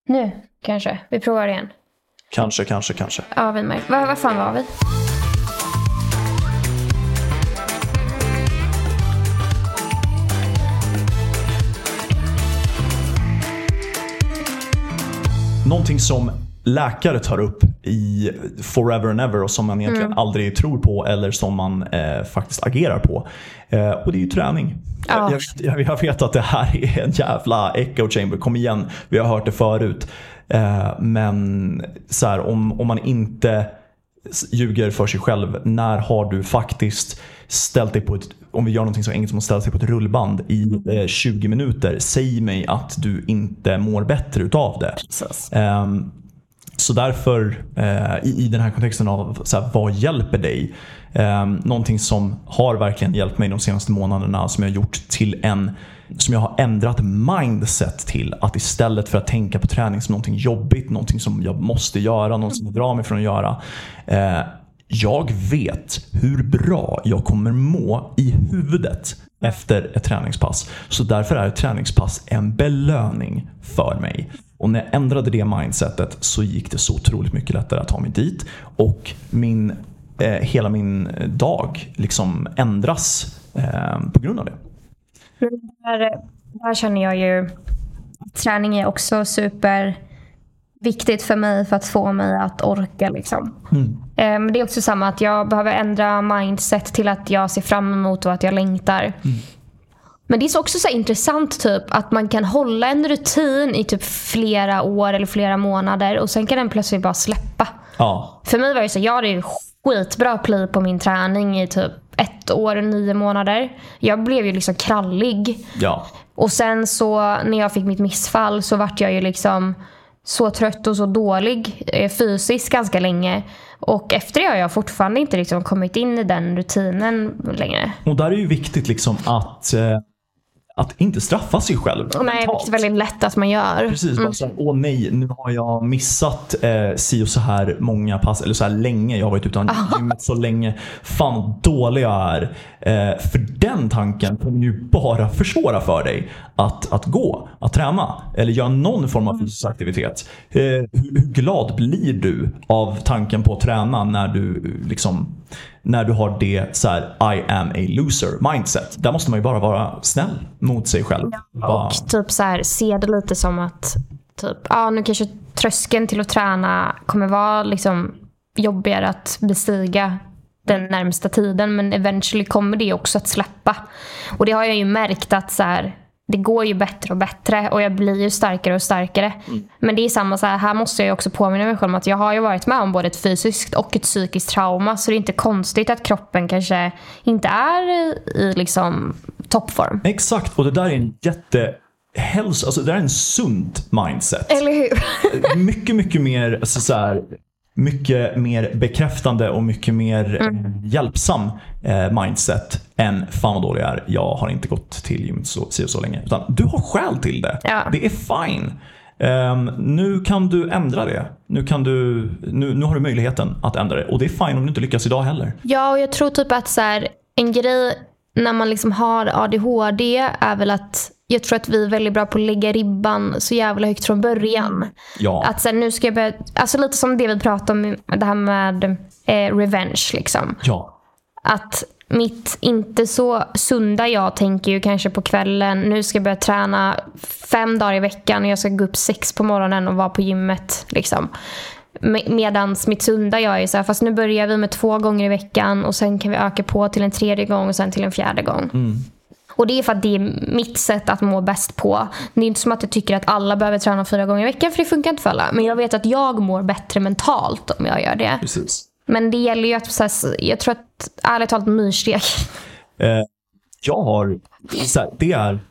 Nu, kanske. Vi provar igen. Kanske. Ja, vi märker. Vad fan var vi? Någonting som läkare tar upp i forever and ever och som man egentligen aldrig tror på eller som man faktiskt agerar på. Och det är ju träning. Jag vet att det här är en jävla echo chamber. Kom igen, vi har hört det förut. Men så här, om man inte ljuger för sig själv, när har du faktiskt ställt dig på ett, om vi gör någonting så enkelt som att ställa sig på ett rullband i 20 minuter, säg mig att du inte mår bättre utav det. Så därför i den här kontexten av så här, vad hjälper dig? Någonting som har verkligen hjälpt mig de senaste månaderna, som jag har gjort till som jag har ändrat mindset till, att istället för att tänka på träning som någonting jobbigt, någonting som jag måste göra, något som jag drar mig från att göra, jag vet hur bra jag kommer må i huvudet efter ett träningspass. Så därför är ett träningspass en belöning för mig. Och när jag ändrade det mindsetet så gick det så otroligt mycket lättare att ta mig dit. Och hela min dag liksom ändras på grund av det. Där känner jag ju träning är också super viktigt för mig för att få mig att orka liksom. Men det är också samma att jag behöver ändra mindset till att jag ser fram emot och att jag längtar. Men det är också så intressant typ att man kan hålla en rutin i typ flera år eller flera månader och sen kan den plötsligt bara släppa. För mig var det så, jag hade ju skitbra play på min träning i typ 1 år och 9 månader. Jag blev ju liksom krallig. Och sen så när jag fick mitt missfall så vart jag ju liksom så trött och så dålig fysiskt ganska länge. Och efter det har jag fortfarande inte liksom kommit in i den rutinen längre. Och där är ju viktigt liksom att inte straffa sig själv. Nej, det är väldigt lätt att man gör. Precis, bara så här, åh nej, nu har jag missat si och så här många pass, eller så här länge, jag har varit utan gymmet så länge. Fan dålig jag är. För den tanken kommer ju bara försvåra för dig att gå, att träna eller göra någon form av fysisk aktivitet. Hur glad blir du av tanken på att träna när du har det så här, I am a loser mindset? Där måste man ju bara vara snäll mot sig själv. Och typ så här, se det lite som att typ, nu kanske tröskeln till att träna kommer vara liksom jobbigare att bestiga den närmsta tiden, men eventually kommer det också att släppa. Och det har jag ju märkt att så här, det går ju bättre och bättre och jag blir ju starkare och starkare. Men det är samma så här måste jag ju också påminna mig själv om att jag har ju varit med om både ett fysiskt och ett psykiskt trauma, så det är inte konstigt att kroppen kanske inte är i liksom toppform. Exakt, och det där är en alltså det där är en sund mindset. Eller hur? mycket mer alltså så här, mycket mer bekräftande och mycket mer hjälpsam mindset än fan vad dålig jag är. Jag har inte gått till gymmet så länge. Utan du har skäl till det. Det är fine. Nu kan du ändra det. Nu har du möjligheten att ändra det. Och det är fine om du inte lyckas idag heller. Ja, och jag tror typ att så här, en grej när man liksom har ADHD är väl att jag tror att vi är väldigt bra på att lägga ribban så jävla högt från början. Att sen nu ska jag börja, alltså lite som det vi pratade om, det här med revenge liksom. Att mitt inte så sunda jag tänker ju kanske på kvällen, nu ska jag börja träna 5 dagar i veckan och jag ska gå upp 6 på morgonen och vara på gymmet liksom. Medans mitt sunda jag är så här, fast nu börjar vi med 2 gånger i veckan och sen kan vi öka på till en 3:e gång och sen till en 4:e gång. Och det är för att det är mitt sätt att må bäst på. Det är inte som att jag tycker att alla behöver träna 4 gånger i veckan, för det funkar inte för alla. Men jag vet att jag mår bättre mentalt om jag gör det. Precis. Men det gäller ju att så här, jag tror att ärligt talat myrsteg. Jag har så här,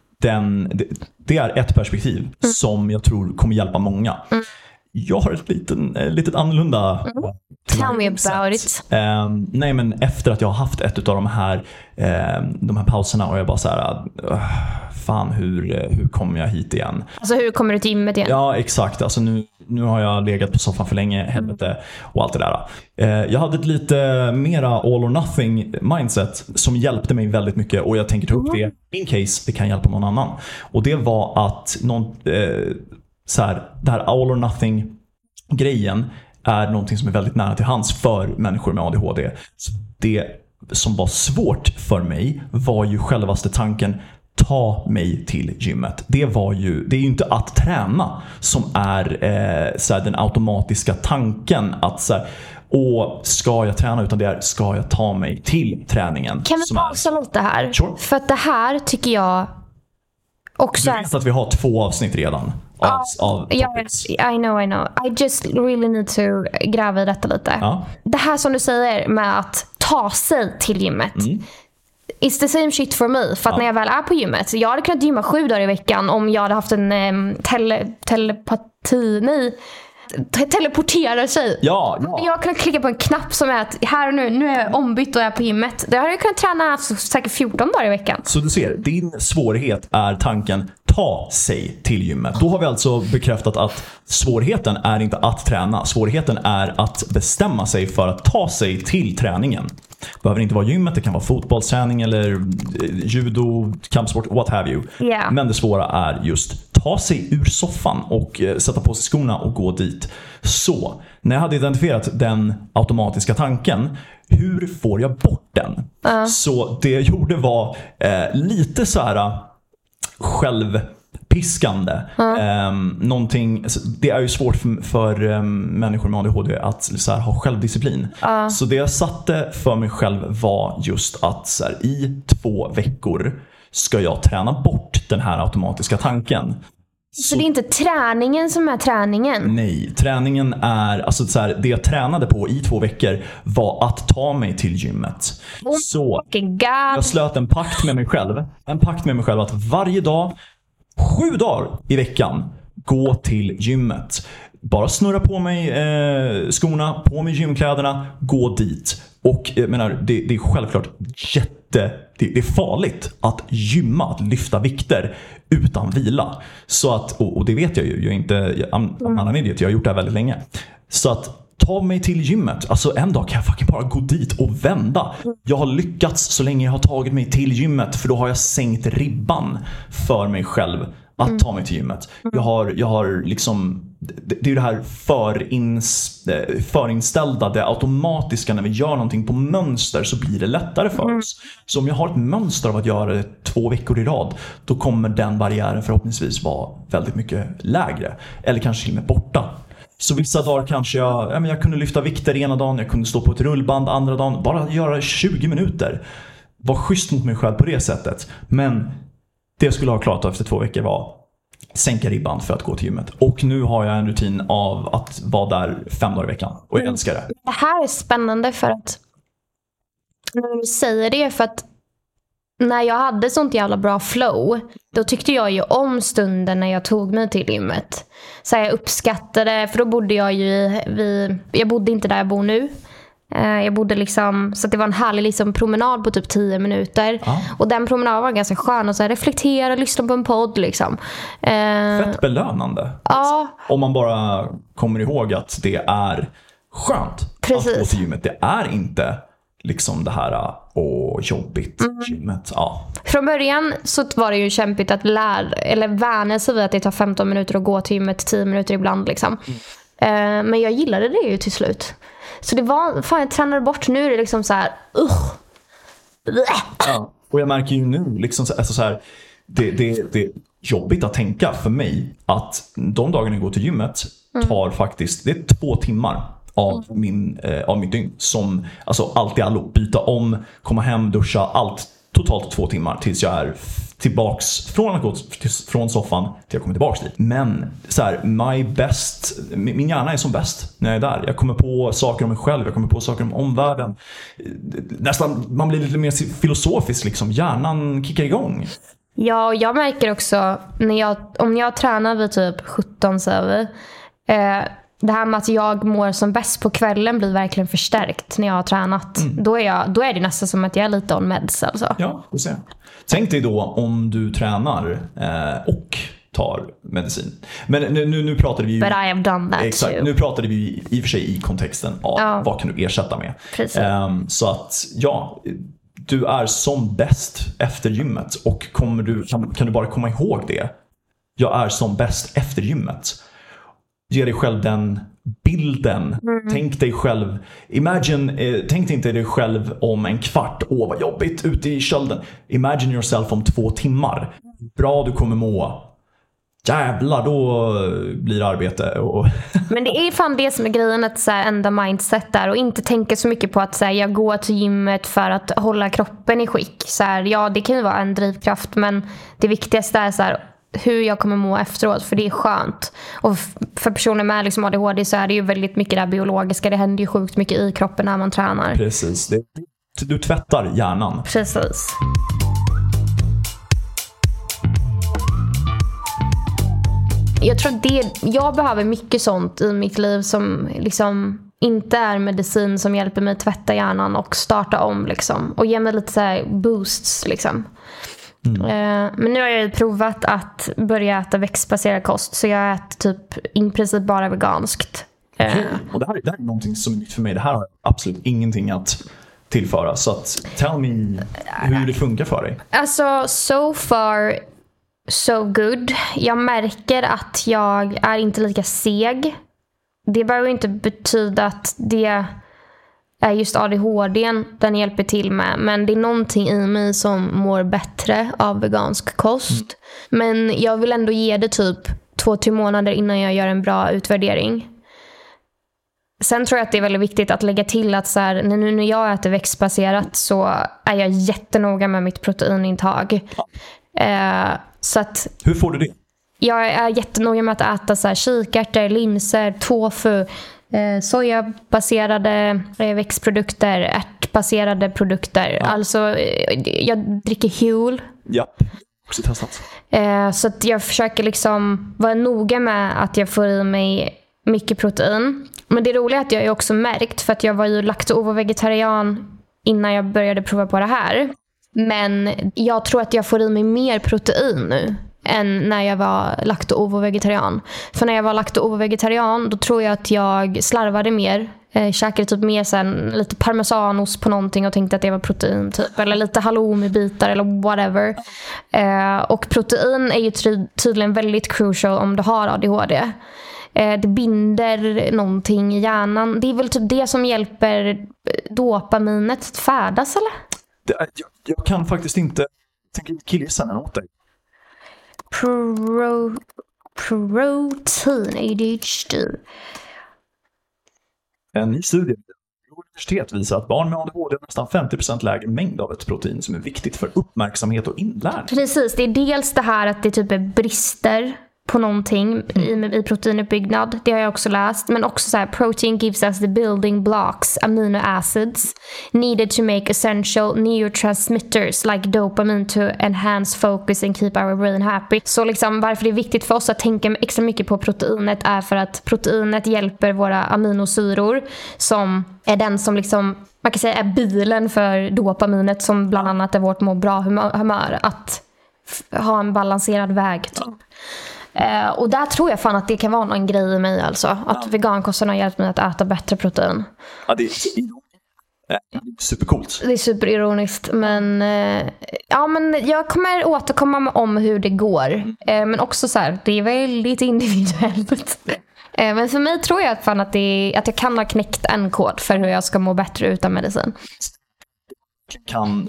det är ett perspektiv som jag tror kommer hjälpa många. Jag har ett litet annorlunda Tell me about it. Nej, men efter att jag har haft ett av de här pauserna och jag bara så här, fan hur kommer jag hit igen? Alltså hur kommer du till gymmet igen? Ja, exakt. Alltså nu har jag legat på soffan för länge, helvete och allt det där. Jag hade ett lite mera all or nothing mindset som hjälpte mig väldigt mycket, och jag tänker ta upp det in case det kan hjälpa någon annan. Och det var att så här, det här all or nothing grejen är någonting som är väldigt nära till hands för människor med ADHD. Så det som var svårt för mig var ju självaste tanken, ta mig till gymmet. Det är ju inte att träna som är så här, den automatiska tanken att så här, ska jag träna, utan det är, ska jag ta mig till träningen. Kan vi pausa lite här? Sure. För att det här tycker jag också... Du vet att vi har 2 avsnitt redan av yes, I know. I just really need to gräva i detta lite. Det här som du säger med att ta sig till gymmet. It's the same shit for me. För att när jag väl är på gymmet, jag hade kunnat gymma 7 dagar i veckan om jag hade haft en teleporterar sig. Ja. Jag kan klicka på en knapp som är att här och nu är jag ombytt och är på gymmet. Det hade jag kunnat träna säkert 14 dagar i veckan. Så du ser, din svårighet är tanken ta sig till gymmet. Då har vi alltså bekräftat att svårigheten är inte att träna. Svårigheten är att bestämma sig för att ta sig till träningen. Det behöver inte vara gymmet, det kan vara fotbollsträning eller judo, kampsport, what have you. Yeah. Men det svåra är just ta sig ur soffan och sätta på sig skorna och gå dit. Så, när jag hade identifierat den automatiska tanken, hur får jag bort den? Så det jag gjorde var lite så här självpiskande. Någonting, det är ju svårt för människor med ADHD att så här, ha självdisciplin. Så det jag satte för mig själv var just att så här, i 2 veckor ska jag träna bort den här automatiska tanken. Så det är inte träningen som är träningen? Nej, träningen är alltså så här, det jag tränade på i 2 veckor var att ta mig till gymmet. Så jag slöt en pakt med mig själv. En pakt med mig själv att varje dag, 7 dagar i veckan, gå till gymmet. Bara snurra på mig skorna, på mig gymkläderna, gå dit. Och jag menar, det är självklart det är farligt att gymma, att lyfta vikter utan vila. Så att, och det vet jag ju, jag är inte annan idiot, jag har gjort det här väldigt länge. Så att ta mig till gymmet, alltså en dag kan jag fucking bara gå dit och vända. Jag har lyckats så länge jag har tagit mig till gymmet, för då har jag sänkt ribban för mig själv att ta mig till gymmet. Jag har liksom, det är ju det här förinställda, det automatiska. När vi gör någonting på mönster så blir det lättare för oss. Så om jag har ett mönster av att göra det 2 veckor i rad, då kommer den barriären förhoppningsvis vara väldigt mycket lägre. Eller kanske till och med borta. Så vissa dagar kanske jag kunde lyfta vikter ena dagen, jag kunde stå på ett rullband andra dagen, bara göra 20 minuter. Var schysst mot mig själv på det sättet. Men det jag skulle ha klarat av efter 2 veckor var sänka ribban för att gå till gymmet. Och nu har jag en rutin av att vara där 5 dagar i veckan. Och jag älskar det. Det här är spännande för att när du säger det, för att när jag hade sånt jävla bra flow, då tyckte jag ju om stunden när jag tog mig till gymmet. Så jag uppskattade, för då bodde jag ju jag bodde inte där jag bor nu. Jag bodde liksom, så att det var en härlig liksom promenad på typ 10 minuter. Och den promenaden var ganska skön, och så här, reflektera, lyssna på en podd liksom. Fett belönande. Om man bara kommer ihåg att det är skönt att gå till gymmet. Det är inte liksom det här jobbigt gymmet. Från början så var det ju kämpigt att vänja sig vid att det tar 15 minuter att gå till gymmet, 10 minuter ibland liksom. Men jag gillade det ju till slut. Så det var, fan, jag tränade bort. Nu är det liksom så här, och jag märker ju nu liksom alltså så här, det är jobbigt att tänka för mig att de dagarna jag går till gymmet tar faktiskt, det är 2 timmar av mitt dygn som, alltså allt i allo, byta om, komma hem, duscha, allt totalt 2 timmar tills jag är tillbaks från att gå från soffan till jag kommer tillbaks dit. Men så här, min hjärna är som bäst när jag är där. Jag kommer på saker om mig själv, jag kommer på saker om omvärlden. Nästan, man blir lite mer filosofisk liksom. Hjärnan kickar igång. Ja, och jag märker också om jag tränar vid typ 17 så det här med att jag mår som bäst på kvällen blir verkligen förstärkt när jag har tränat. Då är det nästan som att jag är lite on meds alltså. Ja, det ser. Tänk dig då om du tränar och tar medicin. Men nu pratade vi ju... But I have done that exakt, too. Nu pratade vi i och för sig i kontexten av vad kan du ersätta med. Så att du är som bäst efter gymmet. Och kan du bara komma ihåg det jag är som bäst efter gymmet. Ge dig själv den bilden. Tänk dig själv. Tänk inte dig själv om en kvart. Vad jobbigt ute i kölden. Imagine yourself om 2 timmar. Bra du kommer må. Jävlar, då blir det arbete. Men det är fan det som är grejen, att så här, enda mindset där, och inte tänka så mycket på att så här, jag går till gymmet för att hålla kroppen i skick. Så här, ja, det kan ju vara en drivkraft, men det viktigaste är så här, hur jag kommer må efteråt, för det är skönt. Och för personer med liksom ADHD så är det ju väldigt mycket det biologiska. Det händer ju sjukt mycket i kroppen när man tränar. Precis, du tvättar hjärnan. Precis. Jag tror jag behöver mycket sånt i mitt liv som liksom inte är medicin, som hjälper mig att tvätta hjärnan och starta om liksom, och ge mig lite så här boosts liksom. Men nu har jag provat att börja äta växtbaserad kost, så jag äter typ i princip bara veganskt. Och det här är någonting som är nytt för mig. Det här har absolut ingenting att tillföra, så att tell me hur det funkar för dig. Alltså, so far so good. Jag märker att jag är inte lika seg. Det behöver inte betyda att det är just ADHD den hjälper till med, men det är någonting i mig som mår bättre av vegansk kost. Men jag vill ändå ge det typ 2-3 månader innan jag gör en bra utvärdering. Sen tror jag att det är väldigt viktigt att lägga till att så här, nu när jag äter växtbaserat så är jag jättenoga med mitt proteinintag. Så att, hur får du det? Jag är jättenoga med att äta så här, kikärtor, linser, tofu, sojabaserade växtprodukter, ärtbaserade produkter. Ja. Alltså, jag dricker Huel. Ja, också testat. Så att jag försöker liksom vara noga med att jag får i mig mycket protein. Men det roliga är att jag är också märkt, för att jag var ju lakto-ovo-vegetarian innan jag började prova på det här. Men jag tror att jag får i mig mer protein nu än när jag var lakto-ovo-vegetarian. För när jag var lakto-ovo-vegetarian, då tror jag att jag slarvade mer. Käkade typ mer sen, lite parmesanost på någonting och tänkte att det var protein typ. Eller lite halloumi-bitar eller whatever. Och protein är ju tydligen väldigt crucial om du har ADHD. Det binder någonting i hjärnan. Det är väl typ det som hjälper dopaminet att färdas, eller? Jag kan faktiskt inte tänka killgissa åt dig. Protein ADHD. En ny studie vid universitet visar att barn med ADHD har nästan 50% lägre mängd av ett protein som är viktigt för uppmärksamhet och inlärning. Precis, det är dels det här att det typ är brister på någonting i proteinuppbyggnad. Det har jag också läst. Men också så här, protein gives us the building blocks, amino acids needed to make essential neurotransmitters like dopamine to enhance focus and keep our brain happy. Så liksom, varför det är viktigt för oss att tänka extra mycket på proteinet är för att proteinet hjälper våra aminosyror, som är den som liksom, man kan säga, är bilen för dopaminet, som bland annat är vårt må bra humör, att ha en balanserad väg typ. Och där tror jag fan att det kan vara någon grej i mig, alltså. Att vegankosten har hjälpt mig att äta bättre protein. Ja, det är supercoolt. Det är superironiskt. Men ja, men jag kommer återkomma om hur det går. Men också så här, det är väldigt individuellt. Men för mig tror jag fan att jag kan ha knäckt en kod för hur jag ska må bättre utan medicin. Kan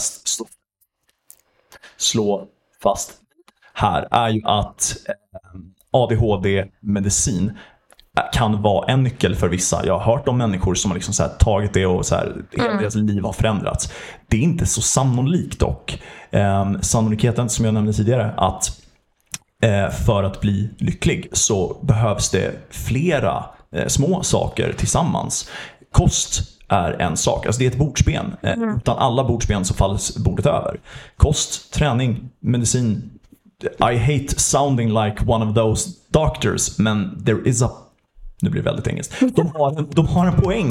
slå fast här är ju att ADHD-medicin kan vara en nyckel för vissa. Jag har hört om människor som har liksom så här tagit det och så här, hela deras liv har förändrats. Det är inte så sannolikt dock. Sannolikheten som jag nämnde tidigare, att för att bli lycklig så behövs det flera små saker tillsammans. Kost är en sak. Alltså det är ett bordsben. Utan alla bordsben så faller bordet över. Kost, träning, medicin. I hate sounding like one of those doctors, men there is a... Nu blir det väldigt engelskt. De har en poäng.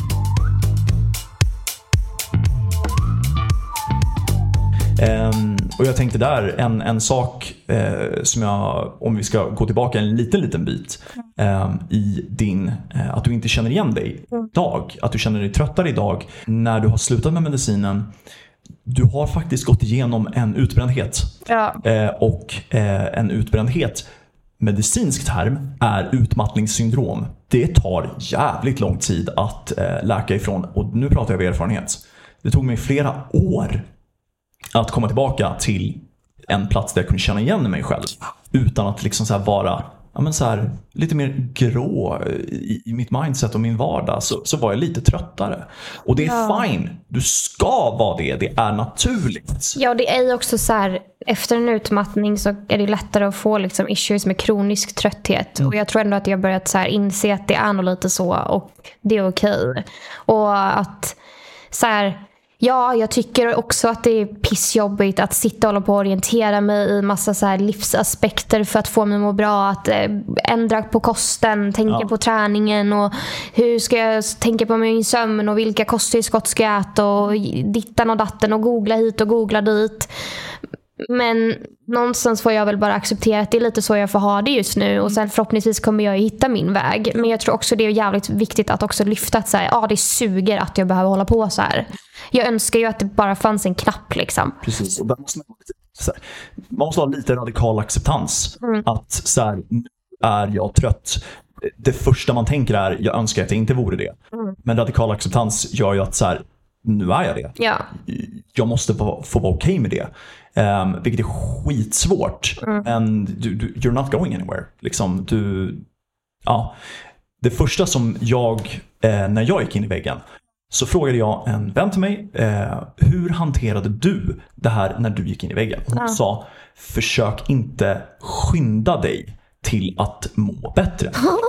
Och jag tänkte där en sak som jag, om vi ska gå tillbaka en liten bit i din, att du inte känner igen dig idag, att du känner dig tröttare idag när du har slutat med medicinen. du har faktiskt gått igenom en utbrändhet. Ja. Och en utbrändhet, medicinsk term, är utmattningssyndrom. Det tar jävligt lång tid att läka ifrån. Och nu pratar jag av erfarenhet. Det tog mig flera år att komma tillbaka till en plats där jag kunde känna igen mig själv. Utan att liksom så här vara så här, lite mer grå i mitt mindset och min vardag. Så var jag lite tröttare. Och det är fine. Du ska vara det. Det är naturligt. Ja, det är ju också så här, efter en utmattning så är det lättare att få liksom issues med kronisk trötthet. Och jag tror ändå att jag börjat så här inse att det är nog lite så. Och det är okej. Och att så här... Ja, jag tycker också att det är pissjobbigt att sitta och hålla på och orientera mig i massa så här livsaspekter för att få mig att må bra. Att ändra på kosten, tänka på träningen och hur ska jag tänka på min sömn och vilka kosttillskott ska jag äta och dittan och datten och googla hit och googla dit. Men någonstans får jag väl bara acceptera att det är lite så jag får ha det just nu. Och sen förhoppningsvis kommer jag hitta min väg. Men jag tror också det är jävligt viktigt att också lyfta att så här, det suger att jag behöver hålla på så här. Jag önskar ju att det bara fanns en knapp liksom. Precis, och man måste ha lite radikal acceptans. Att så här, nu är jag trött. Det första man tänker är, jag önskar att jag inte vore det. Men radikal acceptans gör ju att så här, nu är jag det. Ja. Jag måste få vara okej med det. Vilket är skitsvårt. Men you're not going anywhere. Liksom, det första som när jag gick in i väggen, så frågade jag en vän till mig, hur hanterade du det här när du gick in i väggen? Hon sa, försök inte skynda dig till att må bättre.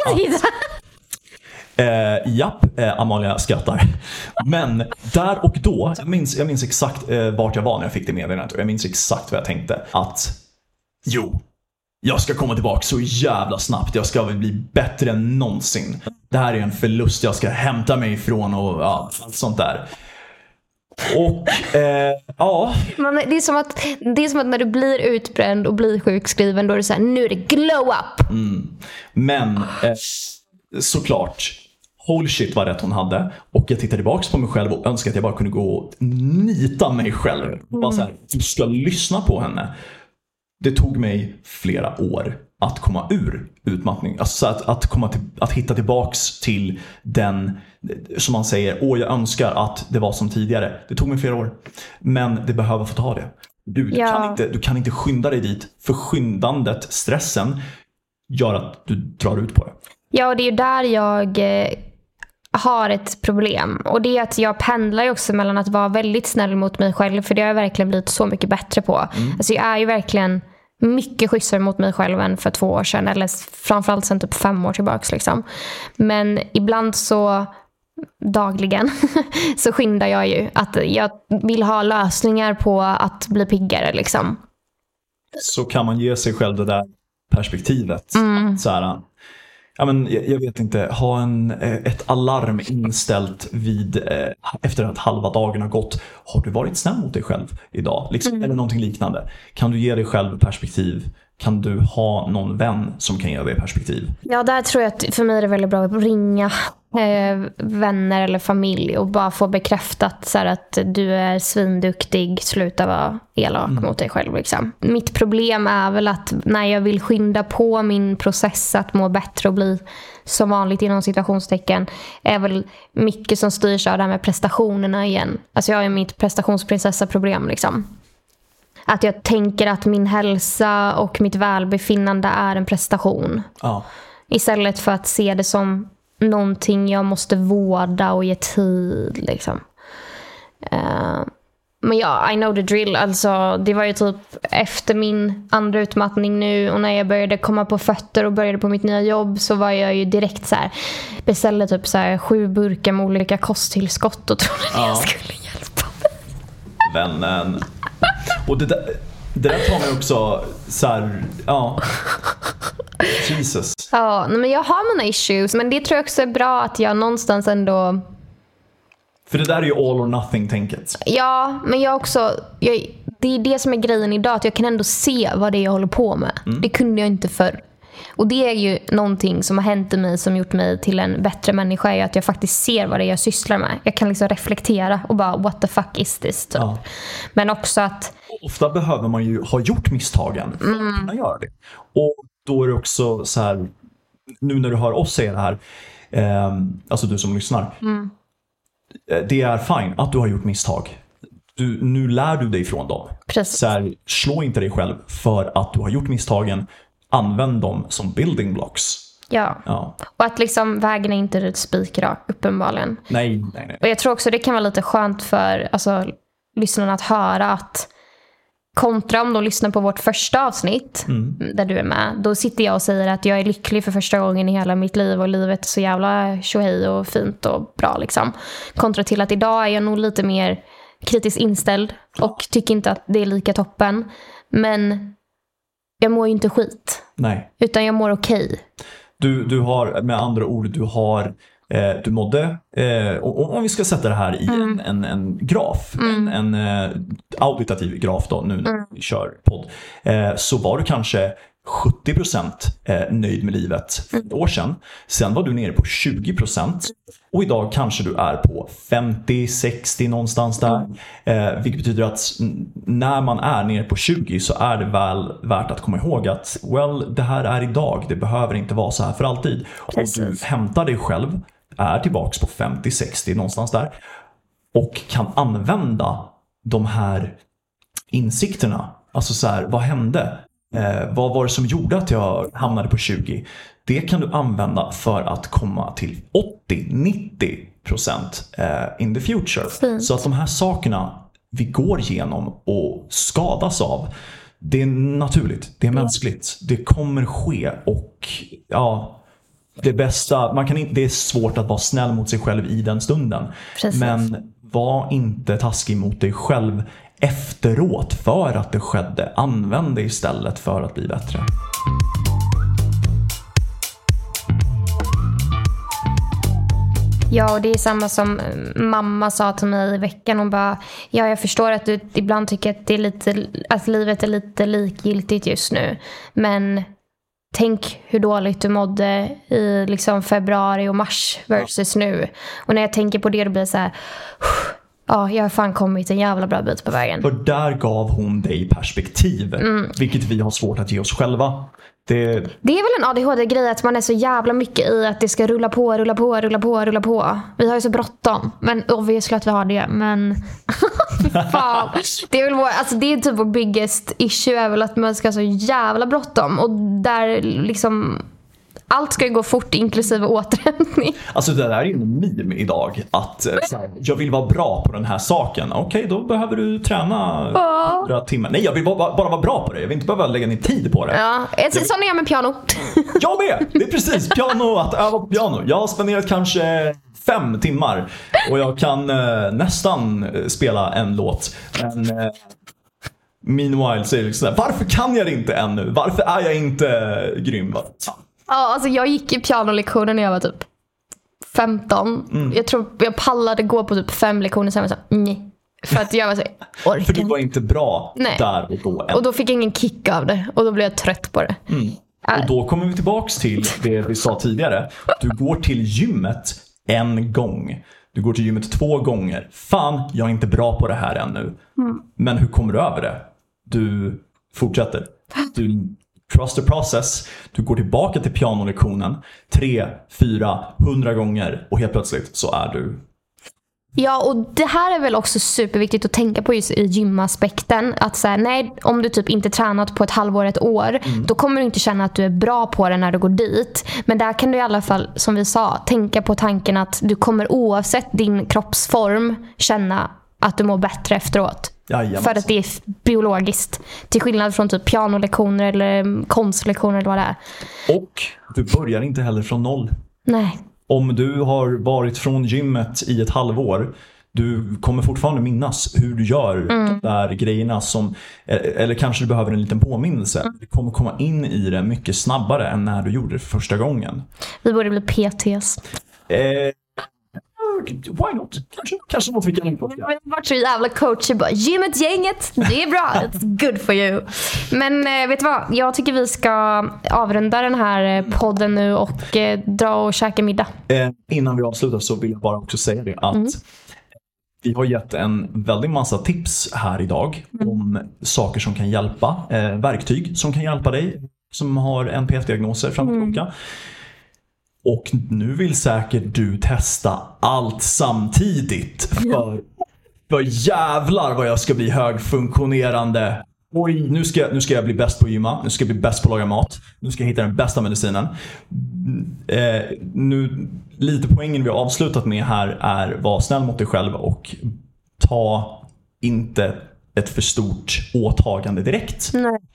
Amalia skrattar. Men där och då, jag minns exakt vart jag var när jag fick det meddelandet. Och jag minns exakt vad jag tänkte. Att jag ska komma tillbaka så jävla snabbt. Jag ska bli bättre än någonsin. Det här är en förlust jag ska hämta mig ifrån och allt sånt där. Och det är som att när du blir utbränd och blir sjukskriven, då är det så här, nu är det glow up. Men såklart, holy shit vad rätt hon hade. Och jag tittade tillbaka på mig själv och önskade att jag bara kunde gå och nita mig själv. Bara så här, du ska lyssna på henne. Det tog mig flera år att komma ur utmattning. Alltså att hitta tillbaks till den, som man säger, jag önskar att det var som tidigare. Det tog mig flera år. Men det behöver få ta det. Du kan inte skynda dig dit. För skyndandet, stressen, gör att du drar ut på det. Ja, och det är ju där jag har ett problem. Och det är att jag pendlar ju också mellan att vara väldigt snäll mot mig själv. För det har jag verkligen blivit så mycket bättre på. Alltså jag är ju verkligen mycket schysstare mot mig själv än för 2 år sedan. Eller framförallt sen typ 5 år tillbaka liksom. Men ibland så dagligen så skyndar jag ju. Att jag vill ha lösningar på att bli piggare liksom. Så kan man ge sig själv det där perspektivet. Så här, jag vet inte, ha ett alarm inställt efter att halva dagen har gått. Har du varit snäll mot dig själv idag? Liksom, eller någonting liknande. Kan du ge dig själv perspektiv? Kan du ha någon vän som kan ge dig perspektiv? Ja, där tror jag att för mig är det väldigt bra att ringa vänner eller familj och bara få bekräftat så här, att du är svinduktig, sluta vara elak mot dig själv liksom. Mitt problem är väl att när jag vill skynda på min process att må bättre och bli som vanligt inom situationstecken, är väl mycket som styrs av det här med prestationerna igen. Alltså jag har ju mitt prestationsprinsessa-problem liksom. Att jag tänker att min hälsa och mitt välbefinnande är en prestation. Istället för att se det som någonting jag måste vårda och ge tid liksom. Men I know the drill. Alltså, det var ju typ efter min andra utmattning nu, och när jag började komma på fötter och började på mitt nya jobb, så var jag ju direkt så här, beställde typ så här 7 burkar med olika kosttillskott och trodde att jag skulle hjälpa mig. Vännen. Och det där tar mig också så här, Jesus. Ja, men jag har mina issues, men det tror jag också är bra att jag någonstans ändå... För det där är ju all or nothing-tänket. Ja, men jag också... det är det som är grejen idag, att jag kan ändå se vad det är jag håller på med. Det kunde jag inte förr. Och det är ju någonting som har hänt i mig som gjort mig till en bättre människa, är att jag faktiskt ser vad det är jag sysslar med. Jag kan liksom reflektera och bara, what the fuck is this typ. Men också att ofta behöver man ju ha gjort misstagen för att kunna göra det. Och då är det också så här, nu när du hör oss säga det här, alltså du som lyssnar, det är fine att du har gjort misstag. Nu lär du dig ifrån dem. Så här, slå inte dig själv för att du har gjort misstagen. Använd dem som building blocks. Ja. Och att liksom vägen är inte ett spikrak, uppenbarligen. Nej. Och jag tror också det kan vara lite skönt för lyssnarna att höra att kontra om de lyssnar på vårt första avsnitt där du är med, då sitter jag och säger att jag är lycklig för första gången i hela mitt liv och livet är så jävla tjohej och fint och bra liksom. Kontra till att idag är jag nog lite mer kritiskt inställd och tycker inte att det är lika toppen, men jag mår ju inte skit. Nej. Utan jag mår okej. Du har, med andra ord, du mådde, om vi ska sätta det här i en graf, en auditativ graf då, nu när vi kör podd, så var du kanske 70% nöjd med livet för ett år sedan. Sen var du nere på 20% och idag kanske du är på 50-60 någonstans där. Vilket betyder att när man är nere på 20 så är det väl värt att komma ihåg att det här är idag, det behöver inte vara så här för alltid. Precis. Och du hämtar dig själv, är tillbaks på 50-60 någonstans där och kan använda de här insikterna. Alltså så här, vad hände? Vad var det som gjorde att jag hamnade på 20? Det kan du använda för att komma till 80-90% in the future. Fint. Så att de här sakerna vi går igenom och skadas av, det är naturligt, det är mänskligt. Det kommer ske och det bästa, det är svårt att vara snäll mot sig själv i den stunden. Precis. Men var inte taskig mot dig själv efteråt för att det skedde. Använd det istället för att bli bättre. Ja, och det är samma som mamma sa till mig i veckan. Hon bara, jag förstår att du ibland tycker att att livet är lite likgiltigt just nu. Men tänk hur dåligt du mådde i liksom februari och mars versus nu. Och när jag tänker på det, då blir det så här, jag har fan kommit en jävla bra bit på vägen. För där gav hon dig perspektiv, vilket vi har svårt att ge oss själva. Det är väl en ADHD-grej att man är så jävla mycket i att det ska rulla på. Vi har ju så bråttom. Men obviously att vi har det. Men fan. Det är väl det är typ vår biggest issue är väl att man ska ha så jävla bråttom. Och där liksom allt ska ju gå fort, inklusive återhämtning. Alltså det där är ju en meme idag. Att jag vill vara bra på den här saken. Okej, då behöver du träna 100 timmar. Nej, jag vill bara vara bra på det. Jag vill inte behöva lägga ner tid på det. Ja, sån är jag med piano. Jag med, det är precis piano, att öva på piano. Jag har spenderat kanske 5 timmar. Och jag kan nästan spela en låt. Men meanwhile så är det liksom, varför kan jag det inte ännu? Varför är jag inte grym? Ja, alltså jag gick i pianolektioner när jag var typ 15. Jag tror jag pallade gå på typ 5 lektioner sen så nej. För att jag var så orken. För du var inte bra där och då än. Och då fick jag ingen kick av det. Och då blev jag trött på det. Och då kommer vi tillbaks till det vi sa tidigare. Du går till gymmet en gång. Du går till gymmet 2 gånger. Fan, jag är inte bra på det här ännu. Men hur kommer du över det? Du fortsätter. Du trust the process. Du går tillbaka till pianolektionen 3, 4, 100 gånger och helt plötsligt så är du. Ja, och det här är väl också superviktigt att tänka på just i gymaspekten. Att så här, nej, om du typ inte tränat på ett halvår, ett år, då kommer du inte känna att du är bra på det när du går dit. Men där kan du i alla fall, som vi sa, tänka på tanken att du kommer oavsett din kroppsform känna att du mår bättre efteråt. Jajamän. För att det är biologiskt. Till skillnad från typ pianolektioner eller konstlektioner eller vad det är. Och du börjar inte heller från noll. Nej. Om du har varit från gymmet i ett halvår, du kommer fortfarande minnas hur du gör de där grejerna som, eller kanske du behöver en liten påminnelse. Du kommer komma in i det mycket snabbare än när du gjorde det för första gången. Vi borde bli PTs. why not? Kanske något vi kan in på. Jag har varit så jävla coach och bara, gymmet-gänget, det är bra, it's good for you. Men vet du vad, jag tycker vi ska avrunda den här podden nu och dra och käka middag. Innan vi avslutar så vill jag bara också säga det att vi har gett en väldigt massa tips här idag om saker som kan hjälpa, verktyg som kan hjälpa dig som har NPF-diagnoser fram och tillbaka. Och nu vill säkert du testa allt samtidigt. För jävlar vad jag ska bli högfunktionerande. Oj, nu ska jag bli bäst på gymma. Nu ska jag bli bäst på att laga mat. Nu ska jag hitta den bästa medicinen. Nu, lite poängen vi har avslutat med här är var snäll mot dig själv och ta inte ett för stort åtagande direkt.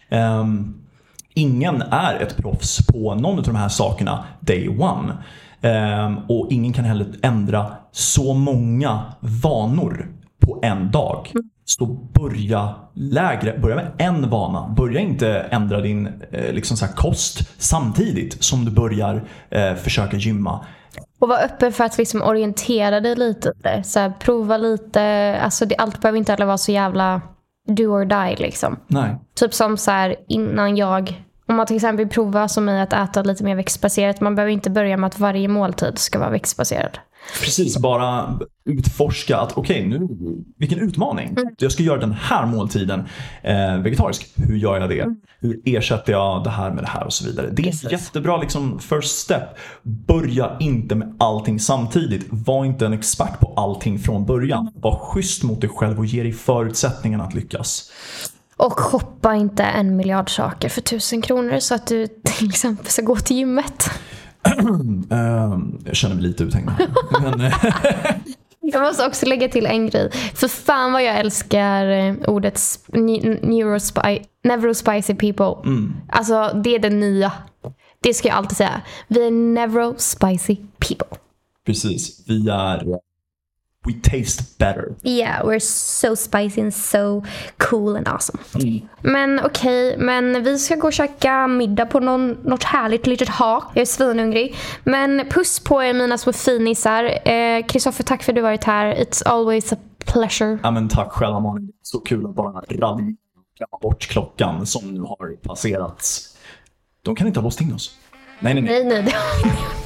Ingen är ett proffs på någon av de här sakerna day one. Och ingen kan heller ändra så många vanor på en dag. Så börja med en vana. Börja inte ändra din liksom så här kost samtidigt som du börjar försöka gymma. Och vara öppen för att liksom orientera dig lite. Så här, prova lite. Alltså allt behöver inte heller vara så jävla do or die liksom. Nej. Typ som så här om man till exempel provar som i att äta lite mer växtbaserat. Man behöver inte börja med att varje måltid ska vara växtbaserad. Precis, bara utforska att nu, vilken utmaning. Jag ska göra den här måltiden vegetarisk. Hur gör jag det? Hur ersätter jag det här med det här och så vidare. Det är jättebra liksom first step. Börja inte med allting samtidigt. Var inte en expert på allting från början. Var schysst mot dig själv och ge dig förutsättningarna att lyckas. Och shoppa inte 1 miljard saker för 1000 kronor så att du till exempel ska gå till gymmet. Jag känner mig lite uthängd. Men jag måste också lägga till en grej. För fan vad jag älskar ordet neurospicy people. Alltså det är det nya. Det ska jag alltid säga. Vi är neurospicy people. Precis, vi är we taste better. Yeah, we're so spicy and so cool and awesome. Men okej, men vi ska gå och käka middag på något härligt litet hak. Jag är svinhungrig. Men puss på er mina små finisar. Kristoffer, tack för att du varit här. It's always a pleasure. Ja, men tack själv, Amanda. Så kul att bara glömma bort klockan som nu har passerats. De kan inte ha låst in oss. Nej.